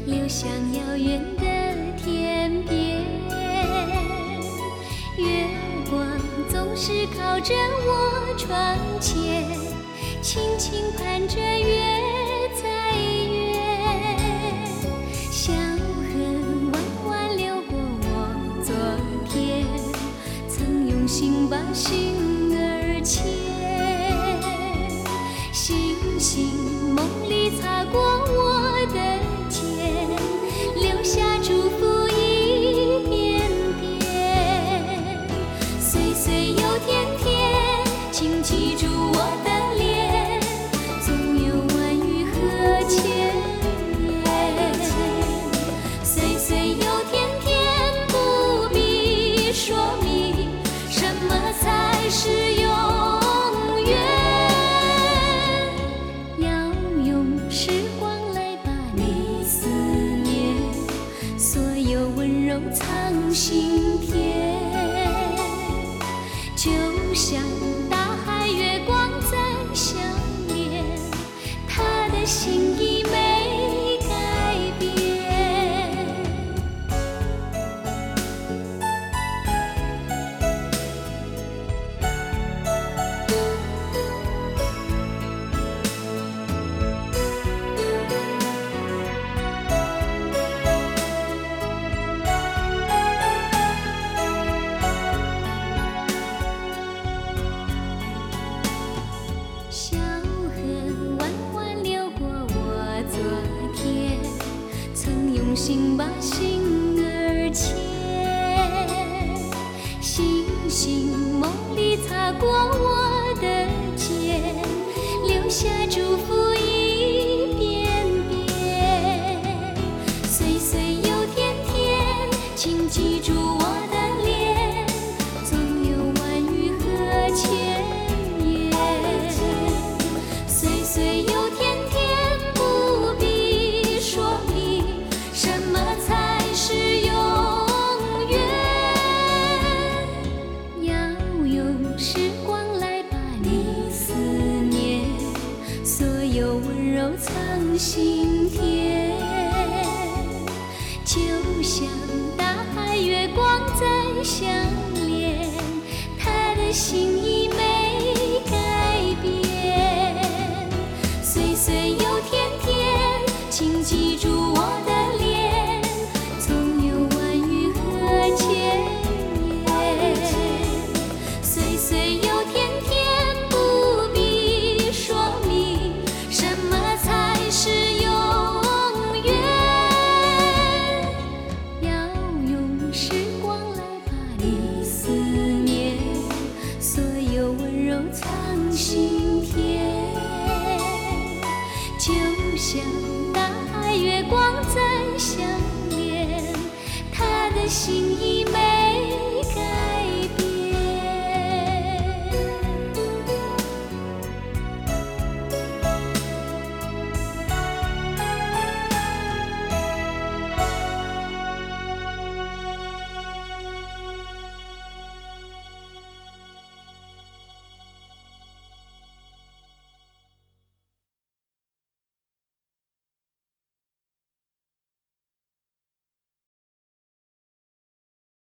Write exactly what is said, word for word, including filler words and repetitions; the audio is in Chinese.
流向遥远的天边。月光总是靠着我窗前，轻轻盼着月再圆。小河弯弯流过我昨天，曾用心把心儿牵。星星梦里擦过我的肩，留下祝福一遍遍。岁岁又天天，请记住我的脸，总有万语和千言。岁岁又天天，不必说明什么才是永远。要用时光来把你思念，所有温柔藏心田。就像大海月光在相连，他的心意没改变。小河弯弯流过我昨天，曾用心把心儿牵。星星梦里擦过我的肩，留下祝福一遍遍。岁岁又天天，请记住我的脸，总有万语和千言。岁岁又天天，不必说明什么才是永远。要用时光来把你思念，所有温柔藏心田。就像大海月光在相连，他的心意没改变。岁岁又天天，请记住我的脸，总有万语和千言。岁岁又天天，不必说明什么才是永远。要用时光来把你思念，所有温柔藏心田。就像大海月光在相连，他的心意没